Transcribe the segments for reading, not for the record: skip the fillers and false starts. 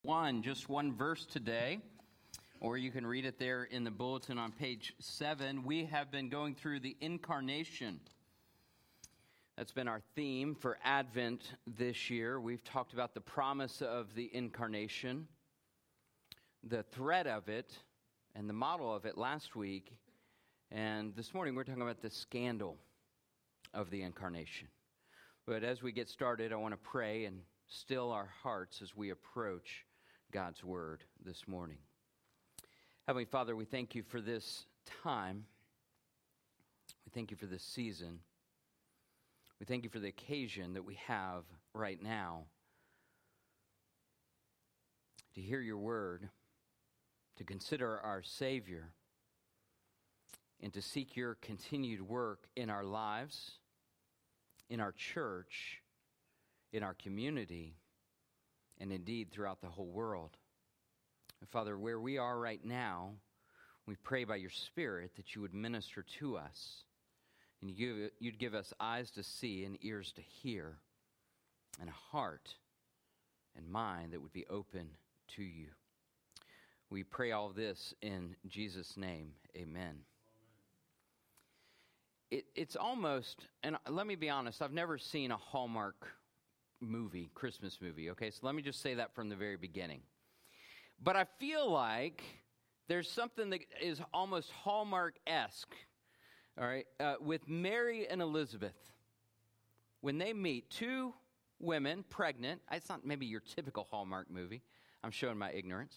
Just one verse today, or you can read it there in the bulletin on page 7. We have been going through the incarnation. That's been our theme for Advent this year. We've talked about the promise of the incarnation, the thread of it, and the model of it last week. And this morning we're talking about the scandal of the incarnation. But as we get started, I want to pray and still our hearts as we approach God's word this morning. Heavenly Father, we thank you for this time. We thank you for this season. We thank you for the occasion that we have right now to hear your word, to consider our Savior, and to seek your continued work in our lives, in our church, in our community, and indeed throughout the whole world. And Father, where we are right now, we pray by your Spirit that you would minister to us, and you'd give us eyes to see and ears to hear, and a heart and mind that would be open to you. We pray all this in Jesus' name, amen. It's almost, and let me be honest, I've never seen a Hallmark movie, Christmas movie, okay? So let me just say that from the very beginning. But I feel like there's something that is almost Hallmark-esque, all right, with Mary and Elizabeth. When they meet, two women, pregnant, it's not maybe your typical Hallmark movie. I'm showing my ignorance.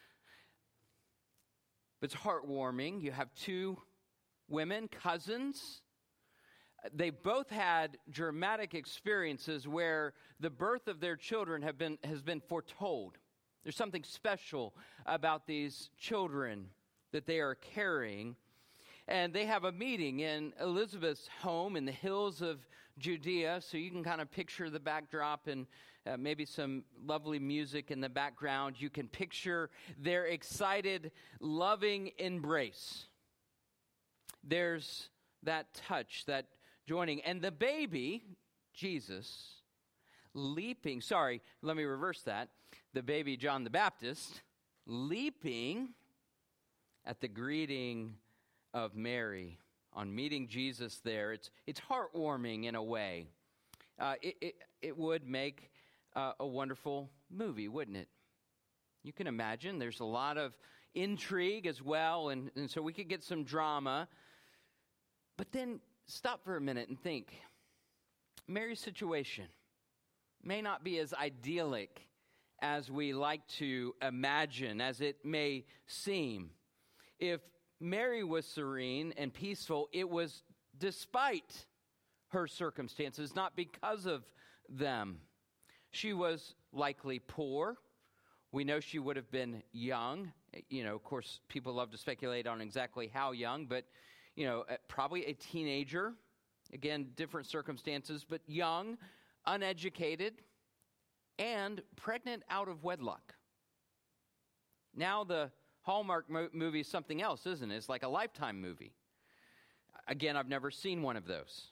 But it's heartwarming. You have two women, cousins. They both had dramatic experiences where the birth of their children has been foretold. There's something special about these children that they are carrying. And they have a meeting in Elizabeth's home in the hills of Judea. So you can kind of picture the backdrop and maybe some lovely music in the background. You can picture their excited, loving embrace. There's that touch, that joining. And the baby, Jesus, leaping. Sorry, let me reverse that. The baby, John the Baptist, leaping at the greeting of Mary on meeting Jesus there. It's heartwarming in a way. It would make a wonderful movie, wouldn't it? You can imagine there's a lot of intrigue as well, and so we could get some drama. But then stop for a minute and think. Mary's situation may not be as idyllic as we like to imagine, as it may seem. If Mary was serene and peaceful, it was despite her circumstances, not because of them. She was likely poor. We know she would have been young. Of course, people love to speculate on exactly how young, but probably a teenager. Again, different circumstances, but young, uneducated, and pregnant out of wedlock. Now the Hallmark movie is something else, isn't it? It's like a Lifetime movie. Again, I've never seen one of those.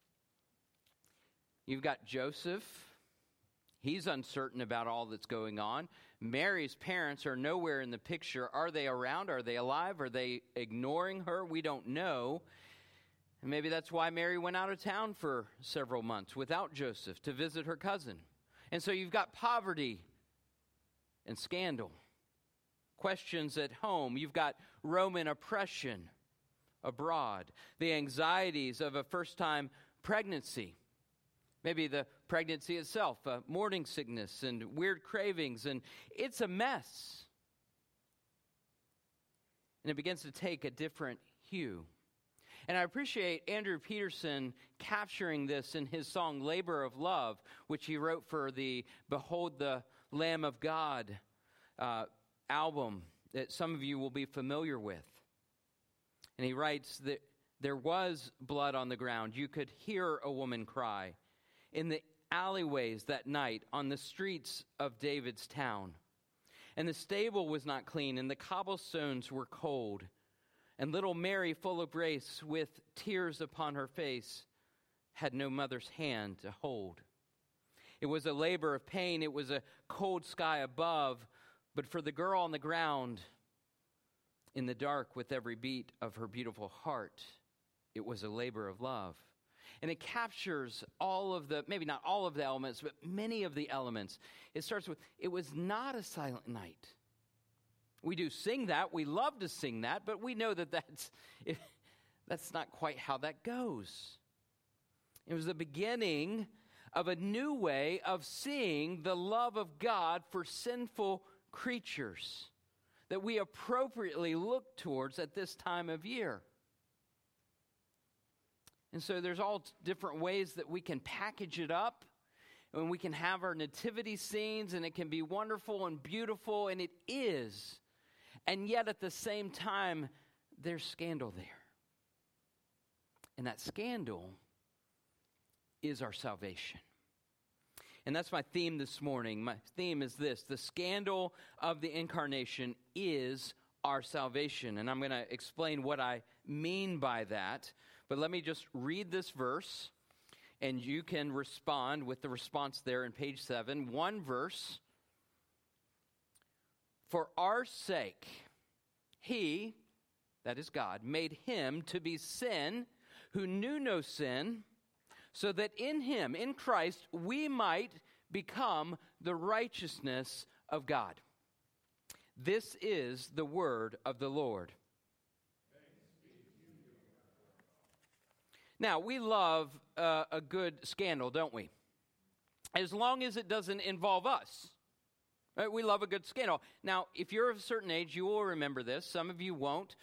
You've got Joseph. He's uncertain about all that's going on. Mary's parents are nowhere in the picture. Are they around? Are they alive? Are they ignoring her? We don't know. And maybe that's why Mary went out of town for several months without Joseph to visit her cousin. And so you've got poverty and scandal. Questions at home. You've got Roman oppression abroad. The anxieties of a first-time pregnancy. Maybe the pregnancy itself, morning sickness and weird cravings, and it's a mess. And it begins to take a different hue. And I appreciate Andrew Peterson capturing this in his song, Labor of Love, which he wrote for the Behold the Lamb of God album that some of you will be familiar with. And he writes that there was blood on the ground. You could hear a woman cry in the alleyways that night on the streets of David's town. And the stable was not clean, and the cobblestones were cold. And little Mary, full of grace, with tears upon her face, had no mother's hand to hold. It was a labor of pain. It was a cold sky above, But for the girl on the ground, in the dark with every beat of her beautiful heart, it was a labor of love. And it captures all of the, maybe not all of the elements, but many of the elements. It starts with, it was not a silent night. We do sing that. We love to sing that, but we know that that's not quite how that goes. It was the beginning of a new way of seeing the love of God for sinful creatures that we appropriately look towards at this time of year. And so there's all different ways that we can package it up, and we can have our nativity scenes, and it can be wonderful and beautiful, and it is. And yet at the same time, there's scandal there. And that scandal is our salvation. And that's my theme this morning. My theme is this: the scandal of the incarnation is our salvation. And I'm going to explain what I mean by that. But let me just read this verse, and you can respond with the response there in page 7. One verse. For our sake, he, that is God, made him to be sin who knew no sin, so that in him, in Christ, we might become the righteousness of God. This is the word of the Lord. Now, we love a good scandal, don't we? As long as it doesn't involve us. Right? We love a good scandal. Now, if you're of a certain age, you will remember this. Some of you won't.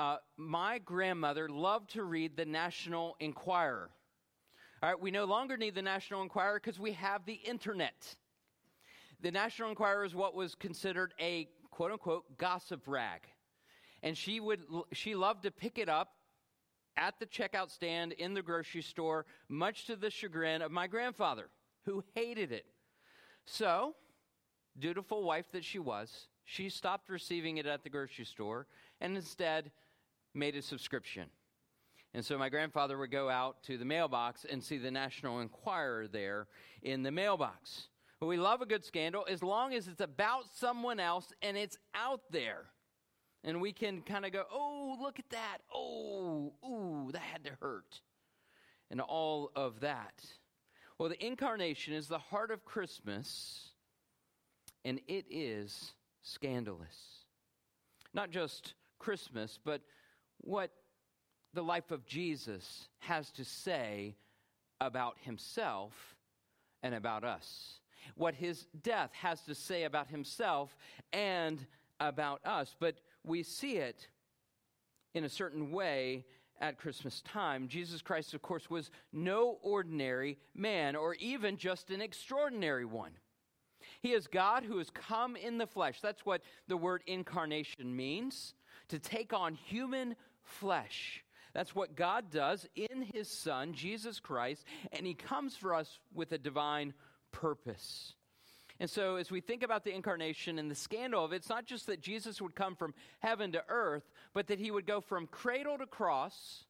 My grandmother loved to read the National Enquirer. All right, we no longer need the National Enquirer because we have the internet. The National Enquirer is what was considered a quote-unquote gossip rag. And she loved to pick it up at the checkout stand in the grocery store, much to the chagrin of my grandfather, who hated it. So, dutiful wife that she was, she stopped receiving it at the grocery store and instead made a subscription. And so my grandfather would go out to the mailbox and see the National Enquirer there in the mailbox. But we love a good scandal as long as it's about someone else and it's out there. And we can kind of go, oh, look at that. Oh, ooh, that had to hurt. And all of that. Well, the incarnation is the heart of Christmas, and it is scandalous. Not just Christmas, but what the life of Jesus has to say about himself and about us. What his death has to say about himself and about us. But we see it in a certain way at Christmas time. Jesus Christ, of course, was no ordinary man or even just an extraordinary one. He is God who has come in the flesh. That's what the word incarnation means, to take on human flesh. That's what God does in his Son, Jesus Christ, and he comes for us with a divine purpose. And so as we think about the incarnation and the scandal of it, it's not just that Jesus would come from heaven to earth, but that he would go from cradle to cross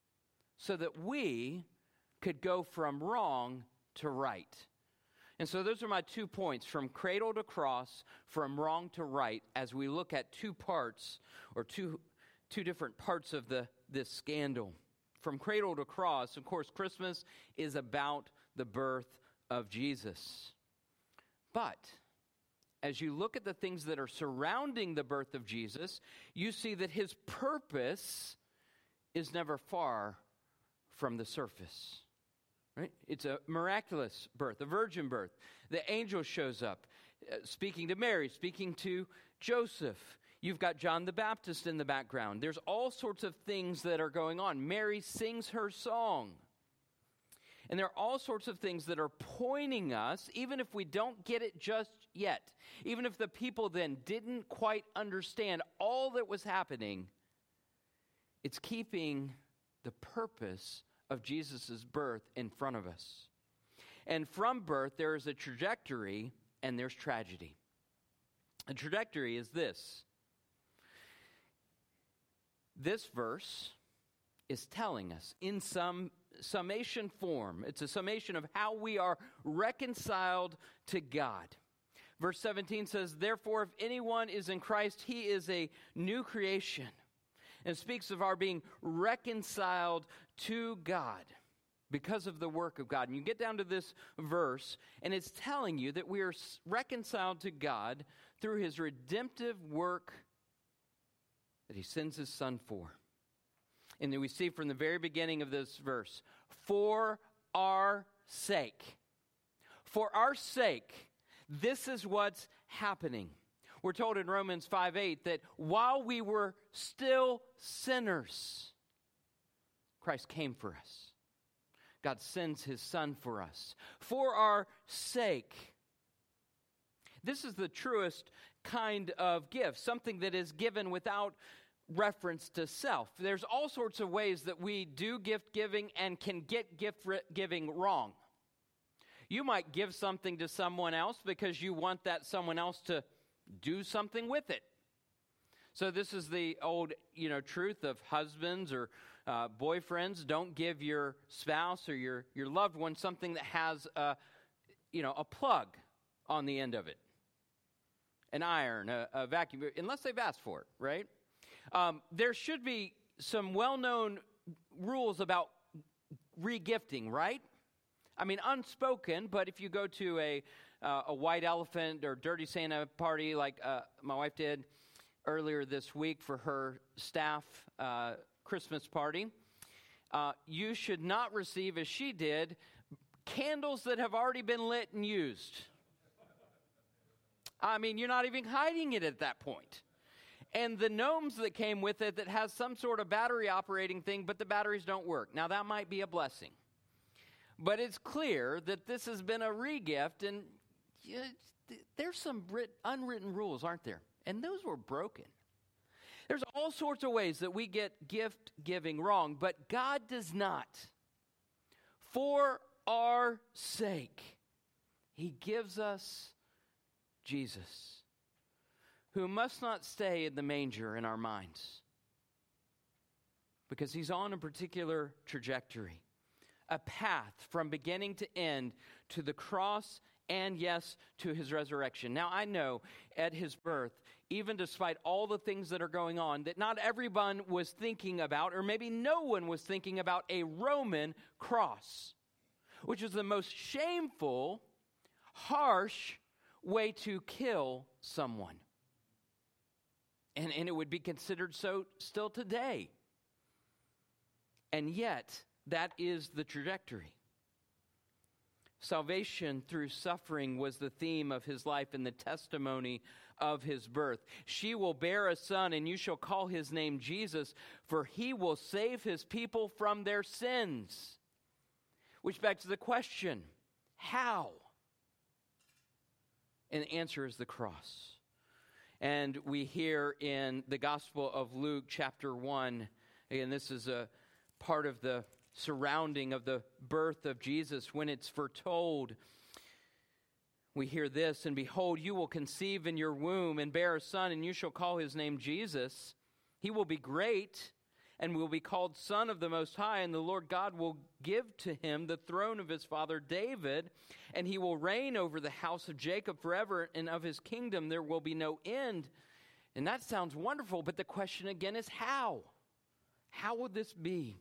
so that we could go from wrong to right. And so those are my 2 points, from cradle to cross, from wrong to right, as we look at two parts, or two different parts of this scandal. From cradle to cross, of course, Christmas is about the birth of Jesus. But as you look at the things that are surrounding the birth of Jesus, you see that his purpose is never far from the surface. Right? It's a miraculous birth, a virgin birth. The angel shows up, speaking to Mary, speaking to Joseph. You've got John the Baptist in the background. There's all sorts of things that are going on. Mary sings her song. And there are all sorts of things that are pointing us, even if we don't get it just yet, even if the people then didn't quite understand all that was happening, it's keeping the purpose of Jesus' birth in front of us. And from birth, there is a trajectory and there's tragedy. The trajectory is this. This verse is telling us in some summation form, it's a summation of how we are reconciled to God. Verse 17 says, therefore, if anyone is in Christ, he is a new creation. And speaks of our being reconciled to God because of the work of God. And you get down to this verse, and it's telling you that we are reconciled to God through his redemptive work that he sends his Son for. And then we see from the very beginning of this verse, for our sake. For our sake, this is what's happening. We're told in Romans 5:8 that while we were still sinners, Christ came for us. God sends his Son for us. For our sake. This is the truest kind of gift, something that is given without reference to self. There's all sorts of ways that we do gift giving and can get gift giving wrong. You might give something to someone else because you want that someone else to do something with it. So this is the old, truth of husbands or boyfriends. Don't give your spouse or your loved one something that has a plug on the end of it, an iron, a vacuum, unless they've asked for it, right? There should be some well-known rules about regifting, right? I mean, unspoken, but if you go to a white elephant or dirty Santa party like my wife did earlier this week for her staff Christmas party, you should not receive, as she did, candles that have already been lit and used. I mean, you're not even hiding it at that point. And the gnomes that came with it that has some sort of battery operating thing, but the batteries don't work. Now, that might be a blessing. But it's clear that this has been a regift, and there's some unwritten rules, aren't there? And those were broken. There's all sorts of ways that we get gift giving wrong, but God does not. For our sake, he gives us Jesus, who must not stay in the manger in our minds, because he's on a particular trajectory, a path from beginning to end to the cross and, yes, to his resurrection. Now, I know at his birth, even despite all the things that are going on, that not everyone was thinking about, or maybe no one was thinking about, a Roman cross, which is the most shameful, harsh way to kill someone. And it would be considered so still today. And yet, that is the trajectory. Salvation through suffering was the theme of his life and the testimony of his birth. She will bear a son, and you shall call his name Jesus, for he will save his people from their sins. Which begs the question, how? And the answer is the cross. And we hear in the Gospel of Luke, chapter 1, again, this is a part of the surrounding of the birth of Jesus, when it's foretold, we hear this, and behold, you will conceive in your womb and bear a son, and you shall call his name Jesus. He will be great and will be called Son of the Most High, and the Lord God will give to him the throne of his father David, and he will reign over the house of Jacob forever, and of his kingdom there will be no end. And that sounds wonderful, but the question again is how? How would this be?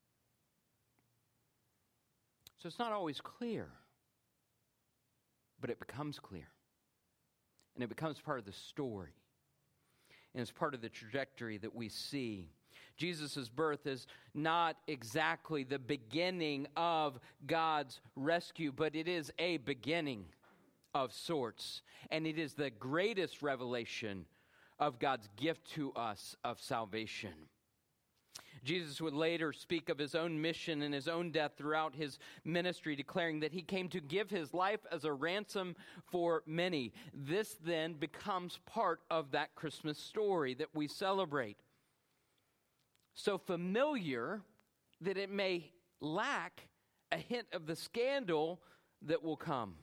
So it's not always clear, but it becomes clear. And it becomes part of the story. And it's part of the trajectory that we see. Jesus' birth is not exactly the beginning of God's rescue, but it is a beginning of sorts. And it is the greatest revelation of God's gift to us of salvation. Jesus would later speak of his own mission and his own death throughout his ministry, declaring that he came to give his life as a ransom for many. This then becomes part of that Christmas story that we celebrate. So familiar that it may lack a hint of the scandal that will come.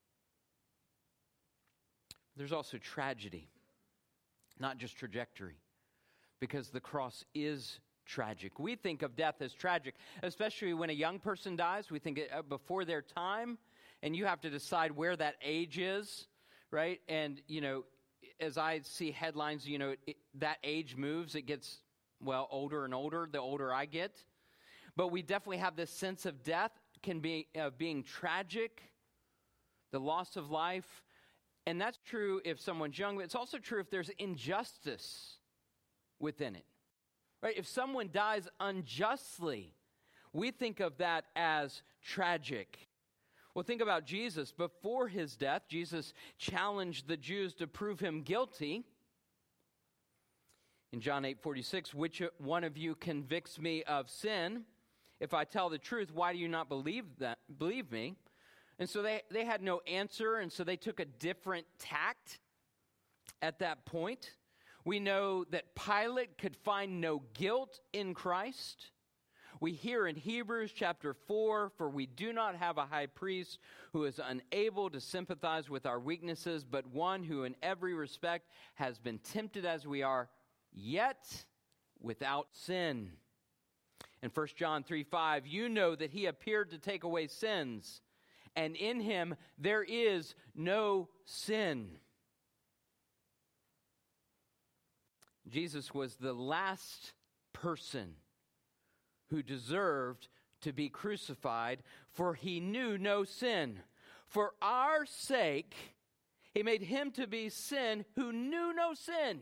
There's also tragedy, not just trajectory, because the cross is tragic. We think of death as tragic, especially when a young person dies. We think before their time, and you have to decide where that age is, right? And, as I see headlines, that age moves. It gets, older and older the older I get. But we definitely have this sense of death can be being tragic, the loss of life. And that's true if someone's young, but it's also true if there's injustice within it, right? If someone dies unjustly, we think of that as tragic. Well, think about Jesus. Before his death, Jesus challenged the Jews to prove him guilty. In John 8:46, which one of you convicts me of sin? If I tell the truth, why do you not believe me? And so they had no answer, and so they took a different tact at that point. We know that Pilate could find no guilt in Christ. We hear in Hebrews chapter 4, for we do not have a high priest who is unable to sympathize with our weaknesses, but one who in every respect has been tempted as we are, yet without sin. In 1 John 3:5, you know that he appeared to take away sins, and in him there is no sin. Jesus was the last person who deserved to be crucified, for he knew no sin. For our sake, he made him to be sin who knew no sin.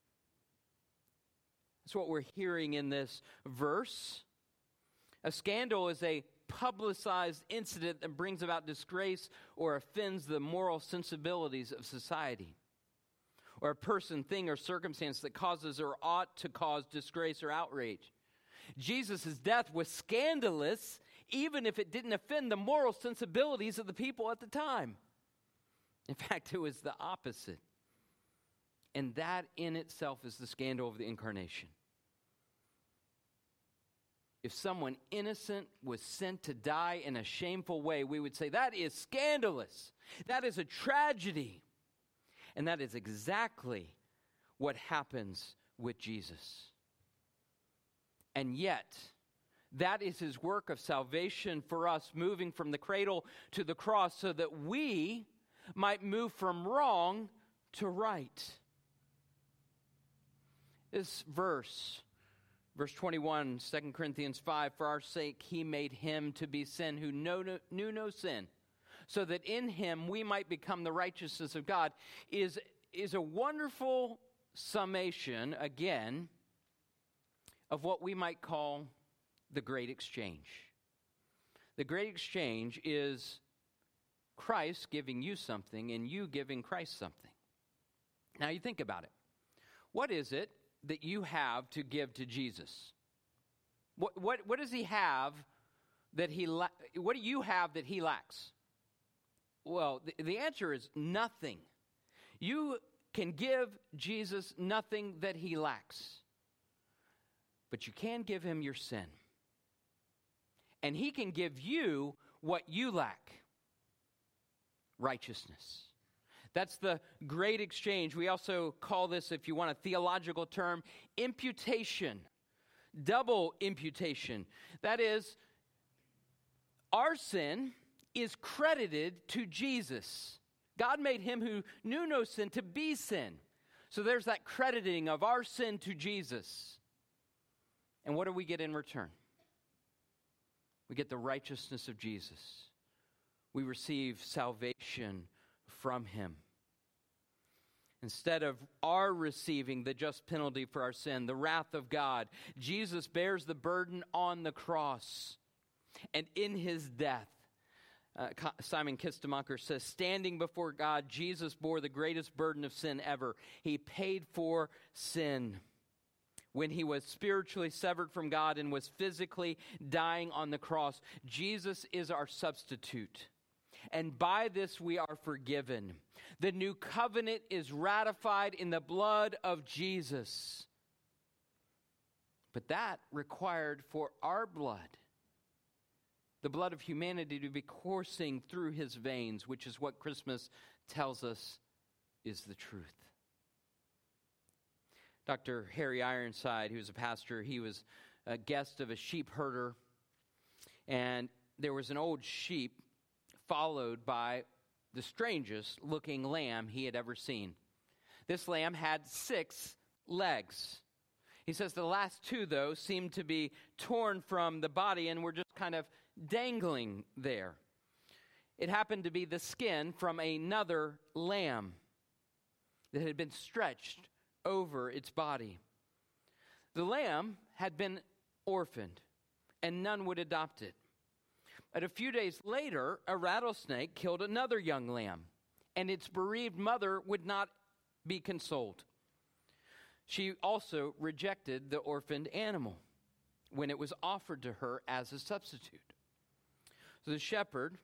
That's what we're hearing in this verse. A scandal is a publicized incident that brings about disgrace or offends the moral sensibilities of society, or a person, thing, or circumstance that causes or ought to cause disgrace or outrage. Jesus' death was scandalous, even if it didn't offend the moral sensibilities of the people at the time. In fact, it was the opposite. And that in itself is the scandal of the incarnation. If someone innocent was sent to die in a shameful way, we would say that is scandalous. That is a tragedy. And that is exactly what happens with Jesus. And yet, that is his work of salvation for us, moving from the cradle to the cross so that we might move from wrong to right. This verse 21, 2 Corinthians 5, for our sake he made him to be sin who knew no sin, so that in him we might become the righteousness of God, is a wonderful summation, again, of what we might call the Great Exchange. The Great Exchange is Christ giving you something and you giving Christ something. Now you think about it. What is it that you have to give to Jesus? What does he have that what do you have that he lacks? Well, the answer is nothing. You can give Jesus nothing that he lacks. But you can give him your sin. And he can give you what you lack. Righteousness. That's the great exchange. We also call this, if you want a theological term, imputation. Double imputation. That is, our sin is credited to Jesus. God made him who knew no sin to be sin. So there's that crediting of our sin to Jesus. And what do we get in return? We get the righteousness of Jesus. We receive salvation from him. Instead of our receiving the just penalty for our sin, the wrath of God, Jesus bears the burden on the cross. And in his death, Simon Kistemacher says, standing before God, Jesus bore the greatest burden of sin ever. He paid for sin. When he was spiritually severed from God and was physically dying on the cross, Jesus is our substitute. And by this we are forgiven. The new covenant is ratified in the blood of Jesus. But that required for our blood, the blood of humanity, to be coursing through his veins, which is what Christmas tells us is the truth. Dr. Harry Ironside, who's a pastor, he was a guest of a sheep herder, and there was an old sheep followed by the strangest looking lamb he had ever seen. This lamb had 6 legs. He says the last 2, though, seemed to be torn from the body and were just kind of dangling there. It happened to be the skin from another lamb that had been stretched over its body. The lamb had been orphaned, and none would adopt it. But a few days later, a rattlesnake killed another young lamb, and its bereaved mother would not be consoled. She also rejected the orphaned animal when it was offered to her as a substitute. So the shepherd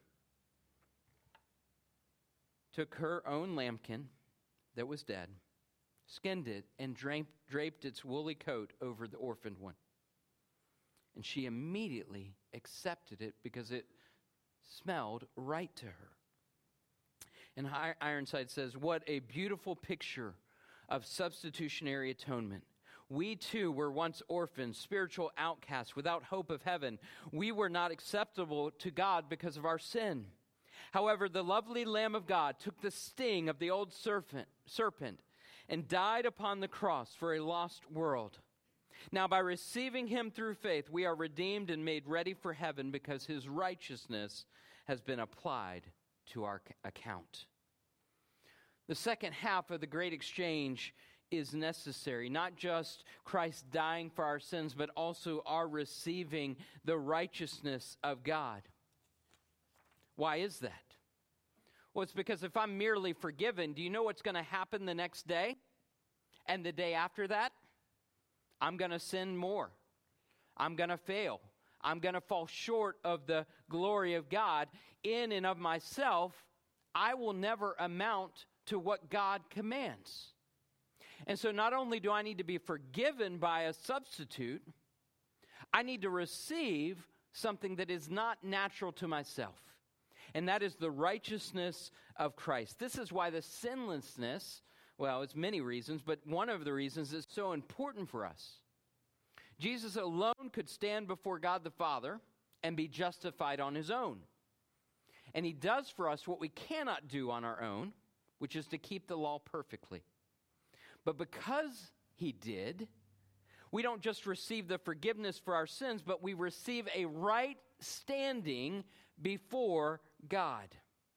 took her own lambkin that was dead, skinned it, and draped its woolly coat over the orphaned one. And she immediately accepted it because it smelled right to her. And Ironside says, what a beautiful picture of substitutionary atonement. We too were once orphans, spiritual outcasts, without hope of heaven. We were not acceptable to God because of our sin. However, the lovely Lamb of God took the sting of the old serpent and died upon the cross for a lost world. Now, by receiving him through faith, we are redeemed and made ready for heaven because his righteousness has been applied to our account. The second half of the great exchange is necessary, not just Christ dying for our sins, but also our receiving the righteousness of God. Why is that? Well, it's because if I'm merely forgiven, do you know what's going to happen the next day? And the day after that? I'm going to sin more. I'm going to fail. I'm going to fall short of the glory of God. In and of myself, I will never amount to what God commands. And so not only do I need to be forgiven by a substitute, I need to receive something that is not natural to myself. And that is the righteousness of Christ. This is why the sinlessness, well, it's many reasons, but one of the reasons is so important for us. Jesus alone could stand before God the Father and be justified on his own. And he does for us what we cannot do on our own, which is to keep the law perfectly. But because he did, we don't just receive the forgiveness for our sins, but we receive a right standing before God.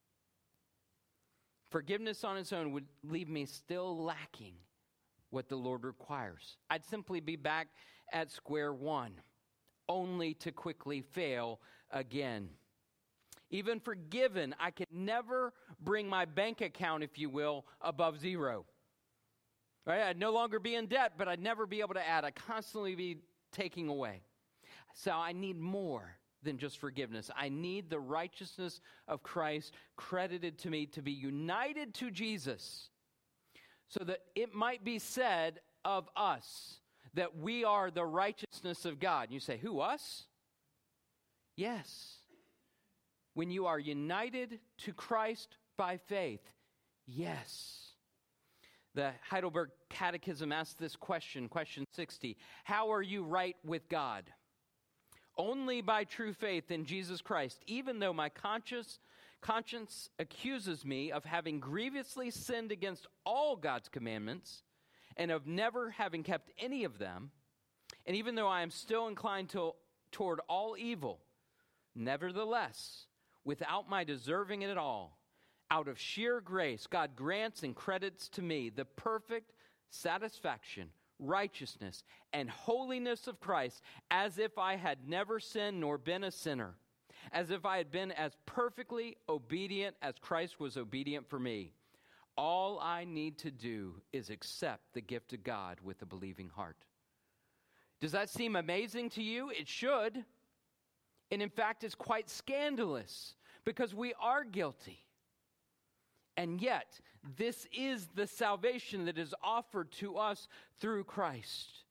Forgiveness on its own would leave me still lacking what the Lord requires. I'd simply be back at square one, only to quickly fail again. Even forgiven, I could never bring my bank account, if you will, above zero. Right? I'd no longer be in debt, but I'd never be able to add. I'd constantly be taking away. So I need more than just forgiveness. I need the righteousness of Christ credited to me to be united to Jesus so that it might be said of us that we are the righteousness of God. You say, who, us? Yes. When you are united to Christ by faith, yes. The Heidelberg Catechism asks this question 60. How are you right with God? Only by true faith in Jesus Christ, even though my conscience accuses me of having grievously sinned against all God's commandments and of never having kept any of them, and even though I am still inclined toward all evil, nevertheless, without my deserving it at all, out of sheer grace, God grants and credits to me the perfect satisfaction, righteousness, and holiness of Christ, as if I had never sinned nor been a sinner, as if I had been as perfectly obedient as Christ was obedient for me. All I need to do is accept the gift of God with a believing heart. Does that seem amazing to you? It should. And in fact, it's quite scandalous because we are guilty. And yet, this is the salvation that is offered to us through Christ.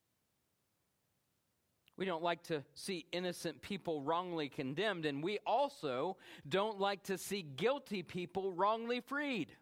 We don't like to see innocent people wrongly condemned, and we also don't like to see guilty people wrongly freed.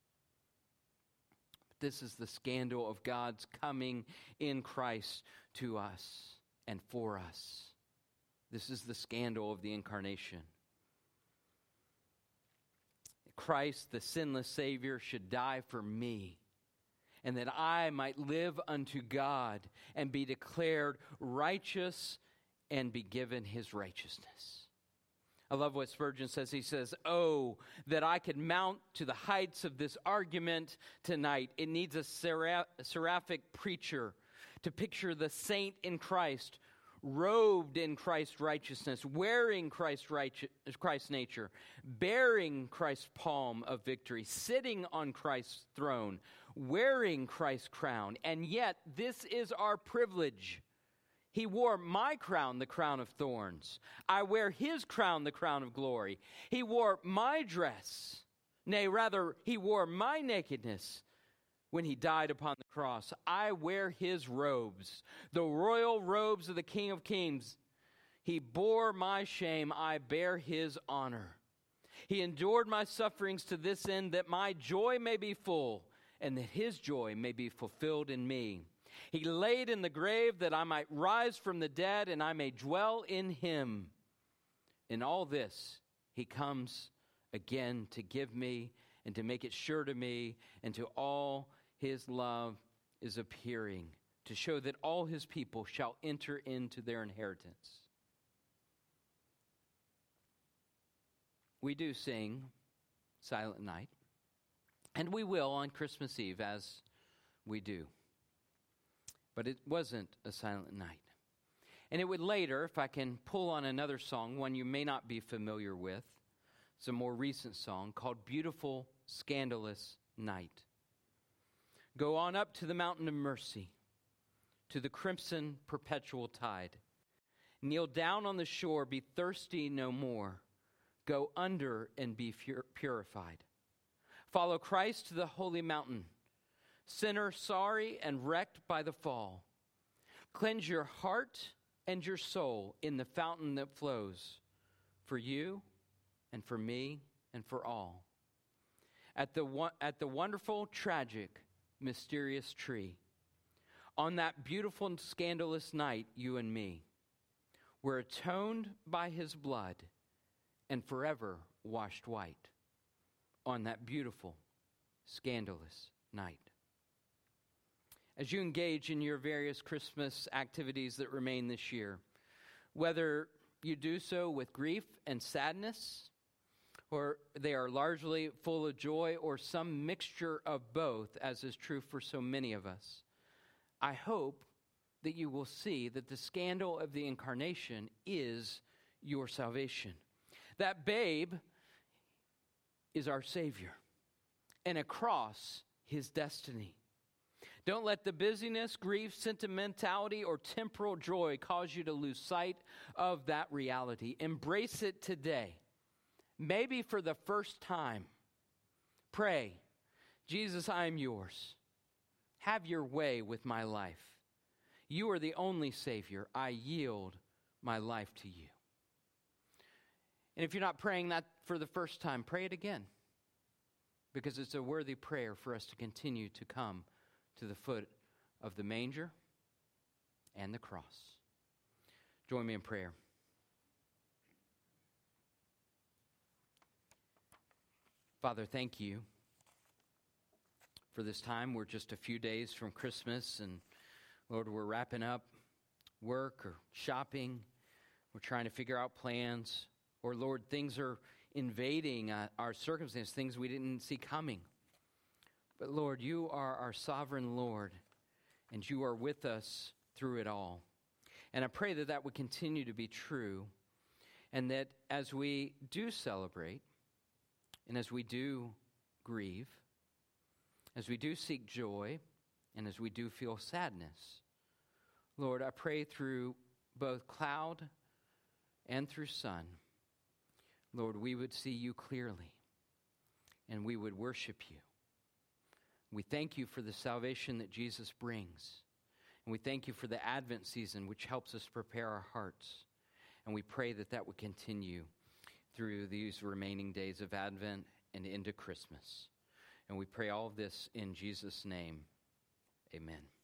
This is the scandal of God's coming in Christ to us and for us. This is the scandal of the incarnation. Christ, the sinless Savior, should die for me, and that I might live unto God and be declared righteous and be given his righteousness. I love what Spurgeon says. He says, "Oh, that I could mount to the heights of this argument tonight." It needs a seraphic preacher to picture the saint in Christ, robed in Christ's righteousness, wearing Christ's nature, bearing Christ's palm of victory, sitting on Christ's throne, wearing Christ's crown. And yet, this is our privilege. He wore my crown, the crown of thorns. I wear his crown, the crown of glory. He wore my dress. Nay, rather, he wore my nakedness when he died upon the cross. I wear his robes, the royal robes of the King of Kings. He bore my shame. I bear his honor. He endured my sufferings to this end, that my joy may be full, and that his joy may be fulfilled in me. He laid in the grave that I might rise from the dead, and I may dwell in him. In all this, he comes again to give me and to make it sure to me, and to all his love is appearing, to show that all his people shall enter into their inheritance. We do sing Silent Night, and we will on Christmas Eve, as we do. But it wasn't a silent night. And it would later, if I can pull on another song, one you may not be familiar with, it's a more recent song called Beautiful, Scandalous Night. Go on up to the mountain of mercy, to the crimson perpetual tide. Kneel down on the shore, be thirsty no more. Go under and be purified. Follow Christ to the holy mountain, sinner sorry and wrecked by the fall. Cleanse your heart and your soul in the fountain that flows for you and for me and for all. At the wonderful, tragic, mysterious tree, on that beautiful and scandalous night, you and me were atoned by his blood and forever washed white. On that beautiful, scandalous night. As you engage in your various Christmas activities that remain this year, whether you do so with grief and sadness, or they are largely full of joy, or some mixture of both, as is true for so many of us, I hope that you will see that the scandal of the incarnation is your salvation. That babe is our Savior, and a cross his destiny. Don't let the busyness, grief, sentimentality, or temporal joy cause you to lose sight of that reality. Embrace it today. Maybe for the first time. Pray, Jesus, I am yours. Have your way with my life. You are the only Savior. I yield my life to you. And if you're not praying that for the first time, pray it again. Because it's a worthy prayer for us to continue to come to the foot of the manger and the cross. Join me in prayer. Father, thank you for this time. We're just a few days from Christmas, and Lord, we're wrapping up work or shopping. We're trying to figure out plans. Or Lord, things are invading our circumstances, things we didn't see coming. But Lord, you are our sovereign Lord, and you are with us through it all. And I pray that that would continue to be true, and that as we do celebrate, and as we do grieve, as we do seek joy, and as we do feel sadness, Lord, I pray through both cloud and through sun, Lord, we would see you clearly, and we would worship you. We thank you for the salvation that Jesus brings. And we thank you for the Advent season, which helps us prepare our hearts. And we pray that that would continue through these remaining days of Advent and into Christmas. And we pray all of this in Jesus' name. Amen.